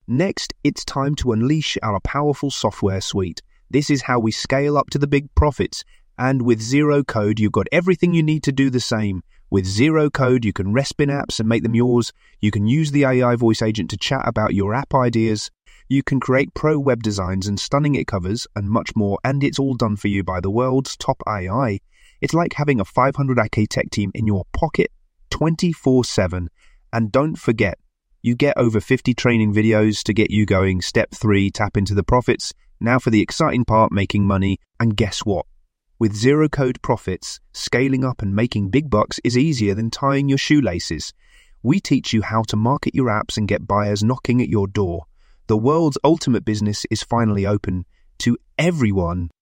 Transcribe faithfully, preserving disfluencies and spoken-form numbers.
Next, it's time to unleash our powerful software suite. This is how we scale up to the big profits. And with Zero Code, you've got everything you need to do the same. With Zero Code, you can respin apps and make them yours. You can use the A I voice agent to chat about your app ideas. You can create pro web designs and stunning it covers and much more. And it's all done for you by the world's top A I. It's like having a five hundred A K tech team in your pocket twenty-four seven. And don't forget, you get over fifty training videos to get you going. Step three, tap into the profits. Now for the exciting part, making money. And guess what? With Zero Code Profits, scaling up and making big bucks is easier than tying your shoelaces. We teach you how to market your apps and get buyers knocking at your door. The world's ultimate business is finally open to everyone.